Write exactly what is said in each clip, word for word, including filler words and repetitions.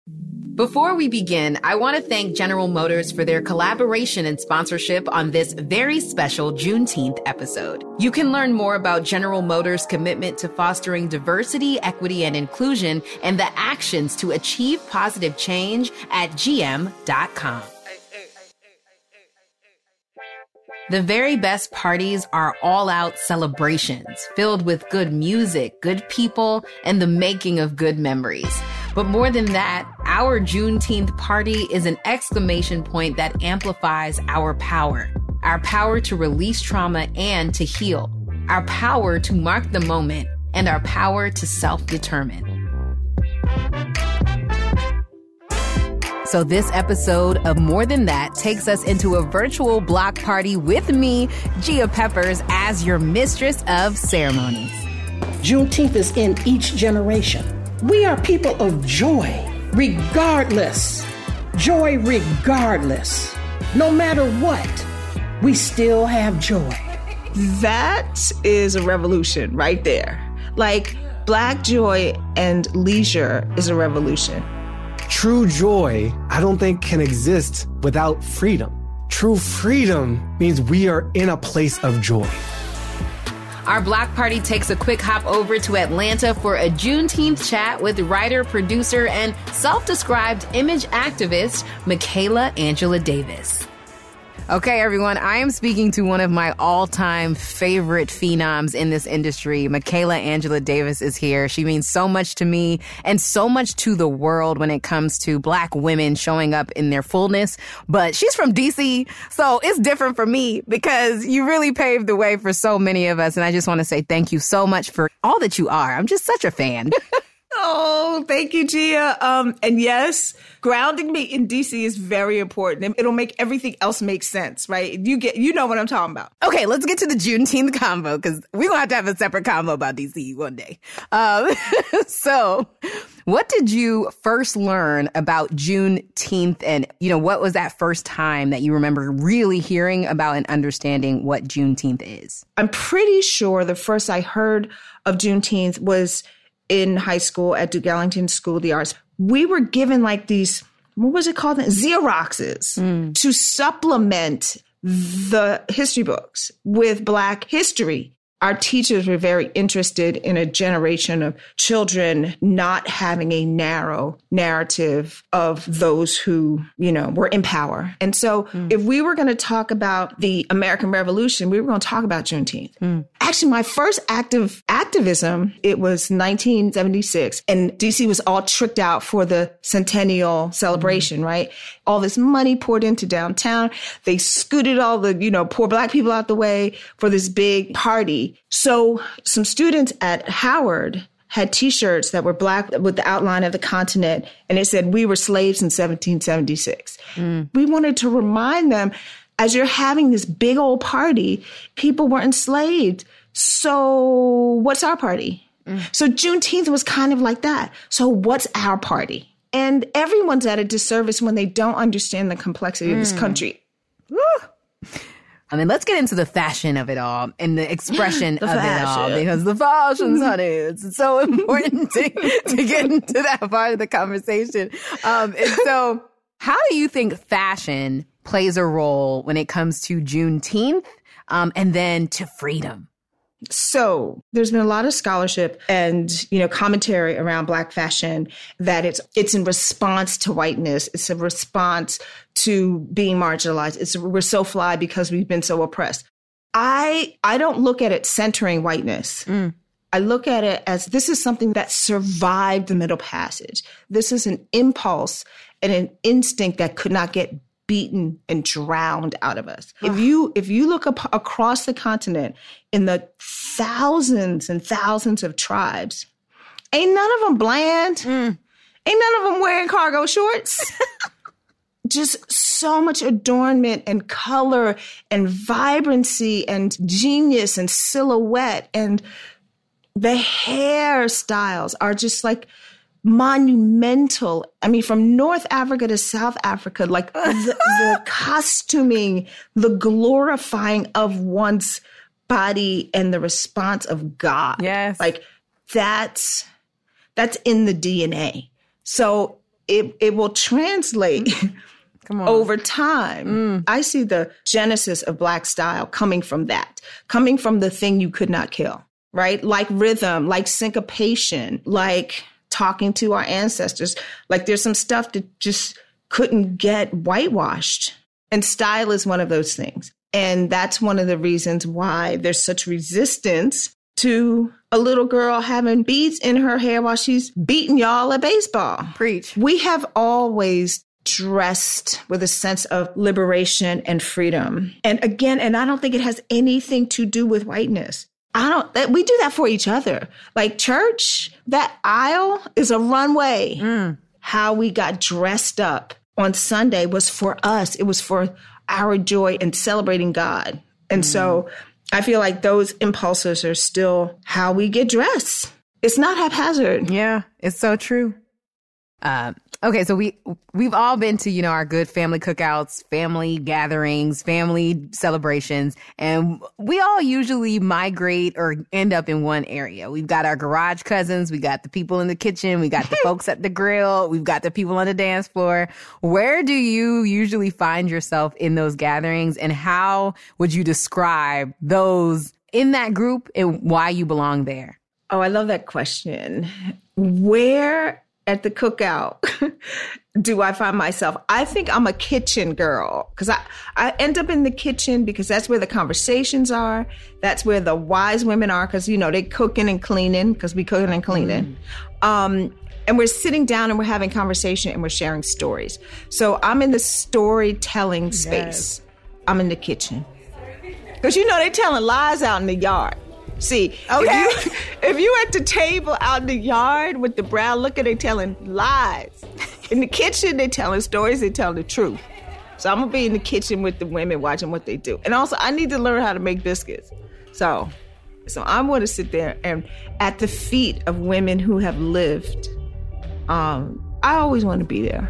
Before we begin, I want to thank General Motors for their collaboration and sponsorship on this very special Juneteenth episode. You can learn more about General Motors' commitment to fostering diversity, equity, and inclusion and the actions to achieve positive change at G M dot com. The very best parties are all-out celebrations filled with good music, good people, and the making of good memories. But more than that, our Juneteenth party is an exclamation point that amplifies our power. Our power to release trauma and to heal. Our power to mark the moment, and our power to self-determine. So this episode of More Than That takes us into a virtual block party with me, Gia Peppers, as your mistress of ceremonies. Juneteenth is in each generation. We are people of joy, regardless. Joy regardless. No matter what, we still have joy. That is a revolution right there. Like, Black joy and leisure is a revolution. True joy, I don't think, can exist without freedom. True freedom means we are in a place of joy. Our block party takes a quick hop over to Atlanta for a Juneteenth chat with writer, producer, and self-described image activist, Michaela Angela Davis. Okay, everyone, I am speaking to one of my all-time favorite phenoms in this industry. Michaela Angela Davis is here. She means so much to me and so much to the world when it comes to Black women showing up in their fullness. But she's from D C, so it's different for me because you really paved the way for so many of us. And I just want to say thank you so much for all that you are. I'm just such a fan. Oh, thank you, Gia. Um, and yes, grounding me in D C is very important. It'll make everything else make sense, right? You get, you know what I'm talking about. Okay, let's get to the Juneteenth convo because we're gonna have to have a separate convo about D C one day. Um, so, what did you first learn about Juneteenth, and you know, what was that first time that you remember really hearing about and understanding what Juneteenth is? I'm pretty sure the first I heard of Juneteenth was in high school at Duke Ellington School of the Arts. We were given like these, what was it called? Xeroxes mm. to supplement the history books with Black history. Our teachers were very interested in a generation of children not having a narrow narrative of those who, you know, were in power. And so mm. if we were going to talk about the American Revolution, we were going to talk about Juneteenth. Mm. Actually, my first active activism, it was nineteen seventy-six, and D C was all tricked out for the centennial celebration, mm. right? All this money poured into downtown. They scooted all the, you know, poor Black people out the way for this big party. So some students at Howard had T-shirts that were Black with the outline of the continent, and it said, "We were slaves in seventeen seventy-six." Mm. We wanted to remind them, as you're having this big old party, people were enslaved. So what's our party? Mm. So Juneteenth was kind of like that. So what's our party? And everyone's at a disservice when they don't understand the complexity mm. of this country. Woo. I mean, let's get into the fashion of it all and the expression the of fashion. it all, because the fashions, honey, it's so important to, to get into that part of the conversation. Um, and so how do you think fashion plays a role when it comes to Juneteenth um, and then to freedom? So there's been a lot of scholarship and, you know, commentary around Black fashion that it's it's in response to whiteness. It's a response to being marginalized. It's we're so fly because we've been so oppressed. I I don't look at it centering whiteness. Mm. I look at it as this is something that survived the Middle Passage. This is an impulse and an instinct that could not get beaten and drowned out of us. If you if you look up across the continent in the thousands and thousands of tribes, ain't none of them bland. Mm. Ain't none of them wearing cargo shorts. Just so much adornment and color and vibrancy and genius and silhouette. And the hairstyles are just like monumental. I mean, from North Africa to South Africa, like the, the costuming, the glorifying of one's body and the response of God. Yes. Like that's, that's in the D N A. So it, it will translate Come on. over time. Mm. I see the genesis of Black style coming from that, coming from the thing you could not kill, right? Like rhythm, like syncopation, like talking to our ancestors. Like there's some stuff that just couldn't get whitewashed. And style is one of those things. And that's one of the reasons why there's such resistance to a little girl having beads in her hair while she's beating y'all at baseball. Preach. We have always dressed with a sense of liberation and freedom. And again, and I don't think it has anything to do with whiteness. I don't, that we do that for each other. Like church, that aisle is a runway. Mm. How we got dressed up on Sunday was for us. It was for our joy in celebrating God. And mm. so I feel like those impulses are still how we get dressed. It's not haphazard. Yeah, it's so true. Uh, okay, so we, we've all been to, you know, our good family cookouts, family gatherings, family celebrations, and we all usually migrate or end up in one area. We've got our garage cousins, we got the people in the kitchen, we got the folks at the grill, we've got the people on the dance floor. Where do you usually find yourself in those gatherings, and how would you describe those in that group and why you belong there? Oh, I love that question. Where at the cookout do I find myself? I think I'm a kitchen girl because I, I end up in the kitchen because that's where the conversations are. That's where the wise women are because, you know, they cooking and cleaning because we cooking and cleaning. Mm. Um, and we're sitting down and we're having conversation and we're sharing stories. So I'm in the storytelling space. Yes. I'm in the kitchen. Because, you know, they telling lies out in the yard. See, okay. if, you, if you at the table out in the yard with the brown looker, they telling lies. In the kitchen, they telling stories, they telling the truth. So I'm going to be in the kitchen with the women watching what they do. And also, I need to learn how to make biscuits. So, so I'm going to sit there and at the feet of women who have lived. Um, I always want to be there.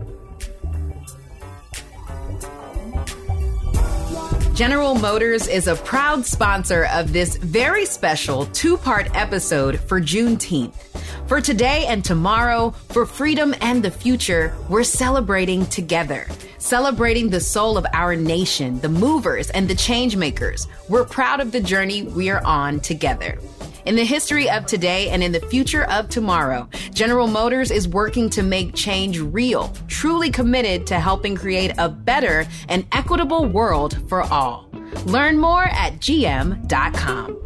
General Motors is a proud sponsor of this very special two-part episode for Juneteenth. For today and tomorrow, for freedom and the future, we're celebrating together. Celebrating the soul of our nation, the movers and the change makers. We're proud of the journey we are on together. In the history of today and in the future of tomorrow, General Motors is working to make change real, truly committed to helping create a better and equitable world for all. Learn more at G M dot com.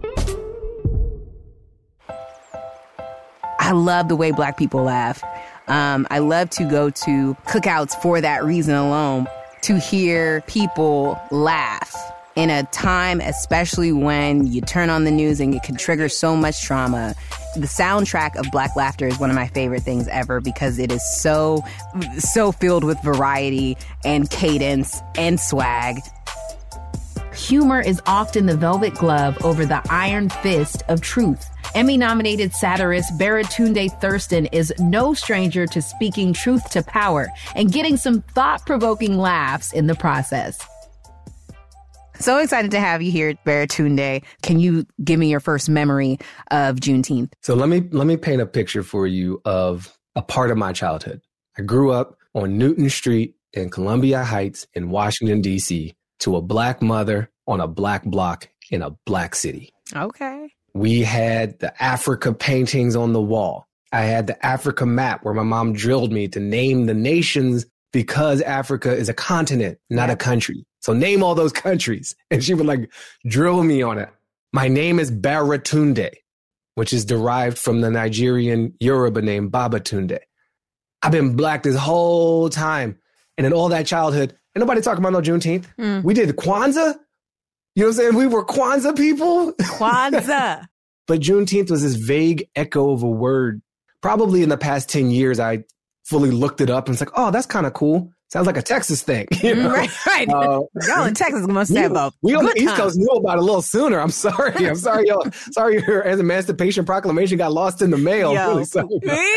I love the way Black people laugh. Um, I love to go to cookouts for that reason alone, to hear people laugh. In a time, especially when you turn on the news and it can trigger so much trauma, the soundtrack of Black laughter is one of my favorite things ever because it is so, so filled with variety and cadence and swag. Humor is often the velvet glove over the iron fist of truth. Emmy-nominated satirist Baratunde Thurston is no stranger to speaking truth to power and getting some thought-provoking laughs in the process. So excited to have you here, Baratunde. Can you give me your first memory of Juneteenth? So let me let me paint a picture for you of a part of my childhood. I grew up on Newton Street in Columbia Heights in Washington, D C to a Black mother on a Black block in a Black city. Okay. We had the Africa paintings on the wall. I had the Africa map where my mom drilled me to name the nations because Africa is a continent, not yeah. a country. So name all those countries. And she would like drill me on it. My name is Baratunde, which is derived from the Nigerian Yoruba name Babatunde. I've been Black this whole time. And in all that childhood, ain't nobody talking about no Juneteenth. Mm. We did Kwanzaa. You know what I'm saying? We were Kwanzaa people. Kwanzaa. But Juneteenth was this vague echo of a word. Probably in the past ten years, I fully looked it up and it's like, oh, that's kind of cool. Sounds like a Texas thing. You know? Right, right. Uh, y'all in Texas must have a We on the time. East Coast knew about it a little sooner. I'm sorry. I'm sorry, y'all. Sorry your Emancipation Proclamation got lost in the mail. Yo. Really sorry.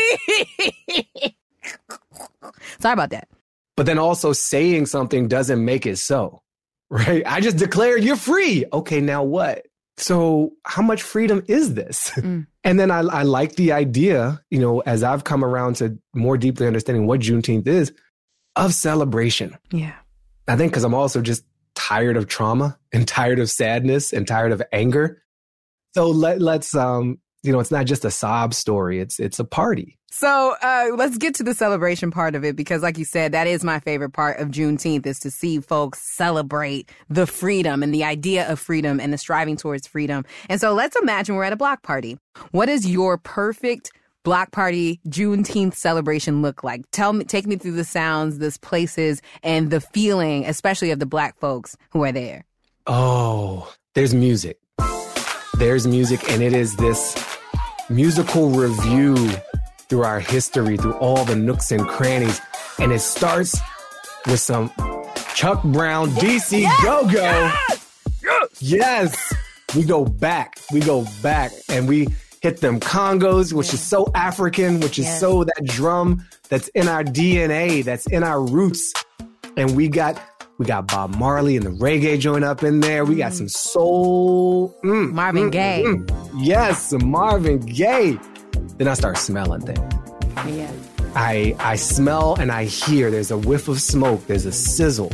Sorry about that. But then also saying something doesn't make it so, right? I just declared you're free. Okay, now what? so how much freedom is this? Mm. And then I, I like the idea, you know, as I've come around to more deeply understanding what Juneteenth is, of celebration. Yeah. I think because I'm also just tired of trauma and tired of sadness and tired of anger. So let, let's, um, you know, it's not just a sob story. It's it's a party. So uh, let's get to the celebration part of it, because like you said, that is my favorite part of Juneteenth, is to see folks celebrate the freedom and the idea of freedom and the striving towards freedom. And so let's imagine we're at a block party. What does your perfect block party Juneteenth celebration look like? Tell me, take me through the sounds, the places, and the feeling, especially of the Black folks who are there. Oh, there's music. There's music, and it is this musical review through our history, through all the nooks and crannies. And it starts with some Chuck Brown, D C yes! Go-Go. Yes! Yes! Yes! We go back. We go back. And we hit them congos, which yeah. is so African, which is yes. so that drum that's in our D N A, that's in our roots. And we got... We got Bob Marley and the reggae joint up in there. We got some soul. Mm, Marvin mm, Gaye. Mm, mm. Yes, some Marvin Gaye. Then I start smelling things. Yeah. I I smell and I hear. There's a whiff of smoke. There's a sizzle.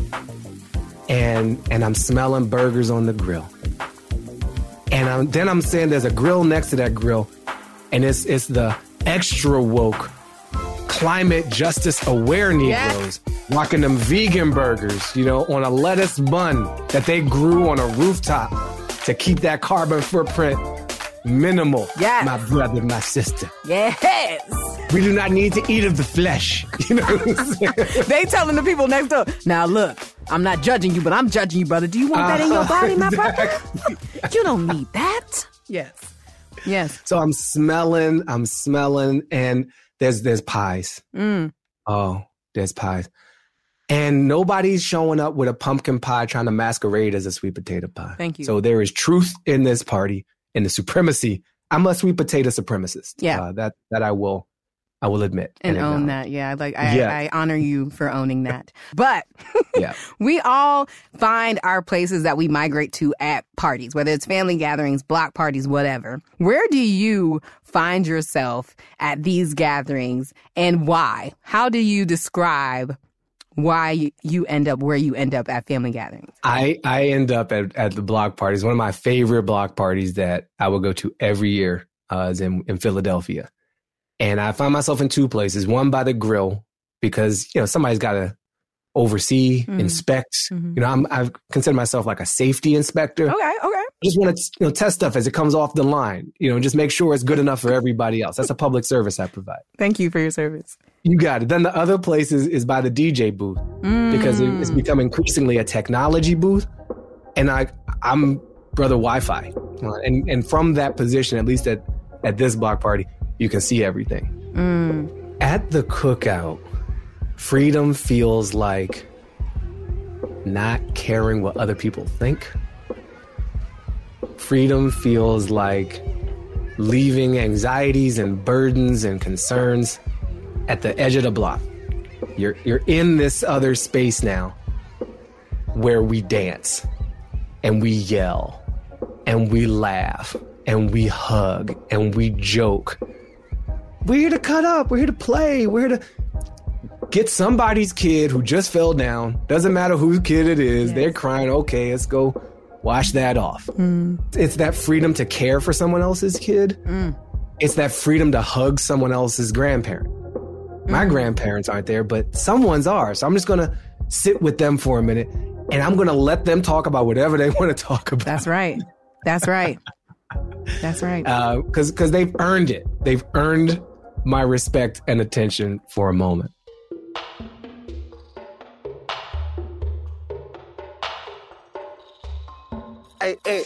And and I'm smelling burgers on the grill. And I'm, then I'm saying there's a grill next to that grill. And it's it's the extra woke, climate justice aware Negroes. Yeah. Rocking them vegan burgers, you know, on a lettuce bun that they grew on a rooftop to keep that carbon footprint minimal. Yes. My brother, my sister. Yes. We do not need to eat of the flesh. You know what I'm saying? They telling the people next door, now look, I'm not judging you, but I'm judging you, brother. Do you want that uh, in your body, my exactly. brother? You don't need that. Yes. Yes. So I'm smelling, I'm smelling, and there's there's pies. Mm. Oh, there's pies. And nobody's showing up with a pumpkin pie trying to masquerade as a sweet potato pie. Thank you. So there is truth in this party, in the supremacy. I'm a sweet potato supremacist. Yeah. Uh, that that I will I will admit. And, and own that. Yeah. Like I, yeah. I honor you for owning that. But yeah. we all find our places that we migrate to at parties, whether it's family gatherings, block parties, whatever. Where do you find yourself at these gatherings, and why? How do you describe why you end up where you end up at family gatherings? I, I end up at, at the block parties. One of my favorite block parties that I will go to every year uh, is in, in Philadelphia. And I find myself in two places. One by the grill, because, you know, somebody's got to oversee, mm-hmm. inspect. Mm-hmm. You know, I'm, I've considered myself like a safety inspector. Okay, okay. I just want to, you know, test stuff as it comes off the line. You know, just make sure it's good enough for everybody else. That's a public service I provide. Thank you for your service. You got it. Then the other place is, is by the D J booth, mm. because it, it's become increasingly a technology booth. And I, I'm brother Wi-Fi. Uh, and, and from that position, at least at, at this block party, you can see everything. Mm. At the cookout, freedom feels like not caring what other people think. Freedom feels like leaving anxieties and burdens and concerns at the edge of the block. You're you're in this other space now where we dance and we yell and we laugh and we hug and we joke. We're here to cut up. We're here to play. We're here to get somebody's kid who just fell down. Doesn't matter whose kid it is. Yes. They're crying. Okay, let's go wash that off. Mm. It's that freedom to care for someone else's kid. Mm. It's that freedom to hug someone else's grandparent. My mm. grandparents aren't there, but someone's are. So I'm just going to sit with them for a minute, and I'm going to let them talk about whatever they want to talk about. That's right. That's right. That's right. Because uh, because they've earned it. They've earned my respect and attention for a moment. Hey, hey.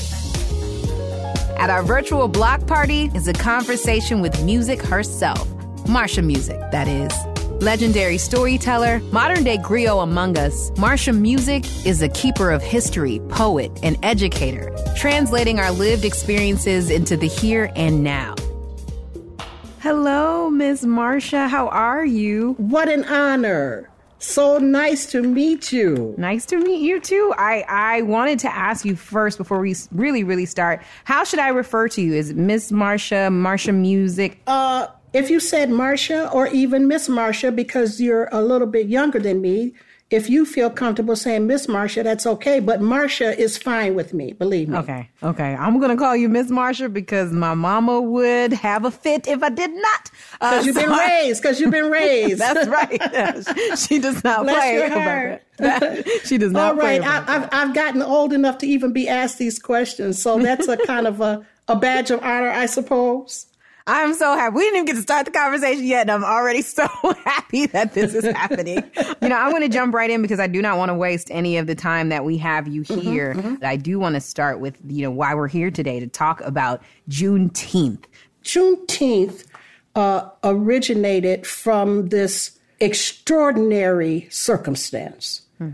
At our virtual block party is a conversation with music herself. Marsha Music, that is. Legendary storyteller, modern-day griot among us, Marsha Music is a keeper of history, poet, and educator, translating our lived experiences into the here and now. Hello, Miss Marsha. How are you? What an honor So nice to meet you. Nice to meet you, too. I, I wanted to ask you first, before we really, really start, how should I refer to you? Is it Miss Marsha, Marsha Music? Uh, if you said Marsha or even Miss Marsha, because you're a little bit younger than me, if you feel comfortable saying Miss Marsha, that's okay. But Marsha is fine with me, believe me. Okay, okay. I'm going to call you Miss Marsha because my mama would have a fit if I did not. Because uh, you've so been raised, because you've been raised. That's right. she, she does not Bless play your about heart. that. She does not All right, play about I, I've, I've gotten old enough to even be asked these questions, so that's a kind of a, a badge of honor, I suppose. I'm so happy. We didn't even get to start the conversation yet, and I'm already so happy that this is happening. You know, I'm going to jump right in because I do not want to waste any of the time that we have you here. Mm-hmm, mm-hmm. I do want to start with, you know, why we're here today to talk about Juneteenth. Juneteenth uh, originated from this extraordinary circumstance hmm.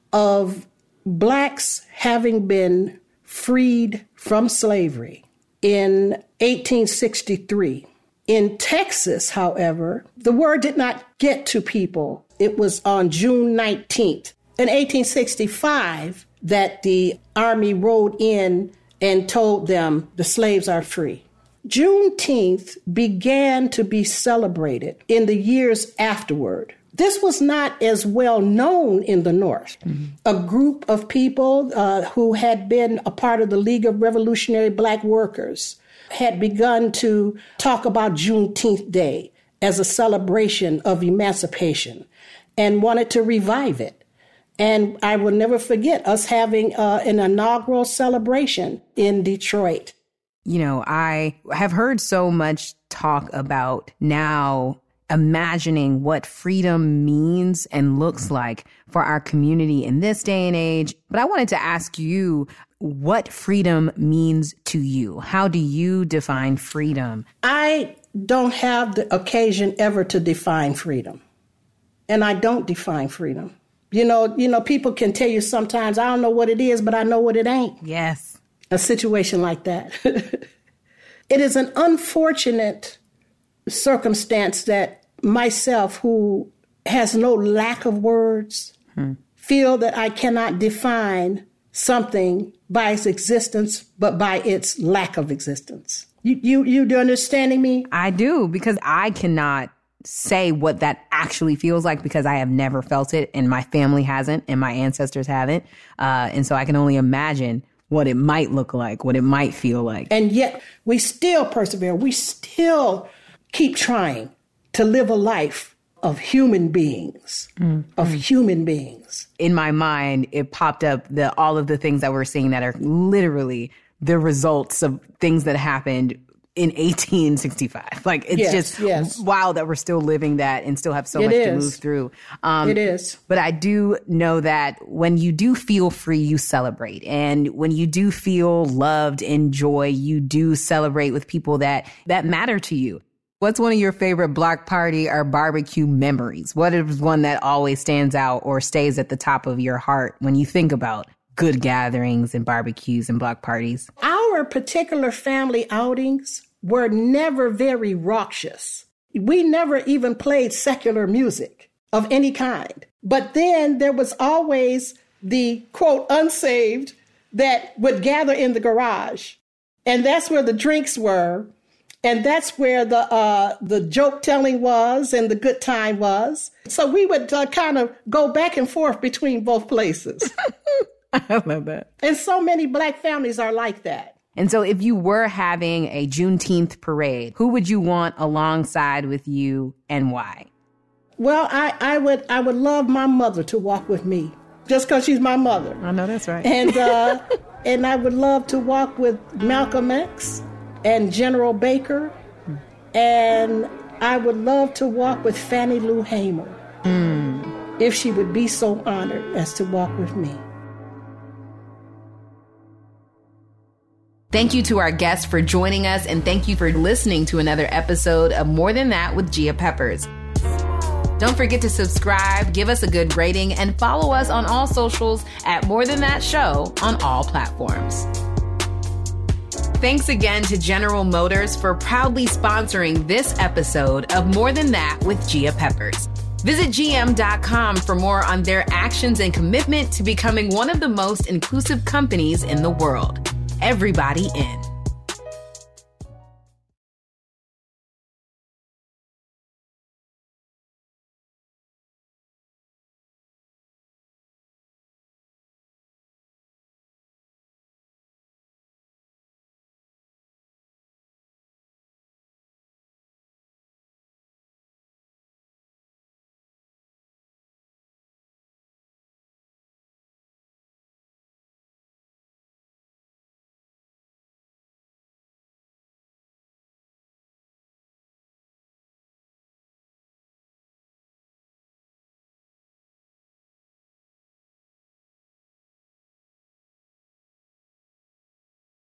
of Blacks having been freed from slavery in eighteen sixty-three. In Texas, however, the word did not get to people. It was on June nineteenth, in eighteen sixty-five, that the Army rode in and told them the slaves are free. Juneteenth began to be celebrated in the years afterward. This was not as well known in the North. Mm-hmm. A group of people uh, who had been a part of the League of Revolutionary Black Workers had begun to talk about Juneteenth Day as a celebration of emancipation and wanted to revive it. And I will never forget us having uh, an inaugural celebration in Detroit. You know, I have heard so much talk about now imagining what freedom means and looks like for our community in this day and age. But I wanted to ask you what freedom means to you. How do you define freedom? I don't have the occasion ever to define freedom. And I don't define freedom. You know, you know, people can tell you sometimes, I don't know what it is, but I know what it ain't. Yes. A situation like that. It is an unfortunate circumstance that myself, who has no lack of words, hmm. feel that I cannot define something by its existence, but by its lack of existence. You, you, you do understanding me? I do, because I cannot say what that actually feels like because I have never felt it, and my family hasn't, and my ancestors haven't. Uh, and so I can only imagine what it might look like, what it might feel like. And yet we still persevere. We still keep trying to live a life of human beings, mm-hmm. of human beings. In my mind, it popped up the all of the things that we're seeing that are literally the results of things that happened in eighteen sixty-five. Like, it's yes, just yes. wow that we're still living that and still have so it much is. to move through. Um, it is. But I do know that when you do feel free, you celebrate. And when you do feel loved and joy, you do celebrate with people that, that matter to you. What's one of your favorite block party or barbecue memories? What is one that always stands out or stays at the top of your heart when you think about good gatherings and barbecues and block parties? Our particular family outings were never very raucous. We never even played secular music of any kind. But then there was always the, quote, unsaved that would gather in the garage. And that's where the drinks were. And that's where the uh, the joke telling was and the good time was. So we would uh, kind of go back and forth between both places. I love that. And so many Black families are like that. And so if you were having a Juneteenth parade, who would you want alongside with you and why? Well, I, I would I would love my mother to walk with me just because she's my mother. I know that's right. And uh, and I would love to walk with Malcolm X and General Baker, and I would love to walk with Fannie Lou Hamer, mm. if she would be so honored as to walk with me. Thank you to our guests for joining us, and thank you for listening to another episode of More Than That with Gia Peppers. Don't forget to subscribe, give us a good rating, and follow us on all socials at More Than That Show on all platforms. Thanks again to General Motors for proudly sponsoring this episode of More Than That with Gia Peppers. Visit G M dot com for more on their actions and commitment to becoming one of the most inclusive companies in the world. Everybody in.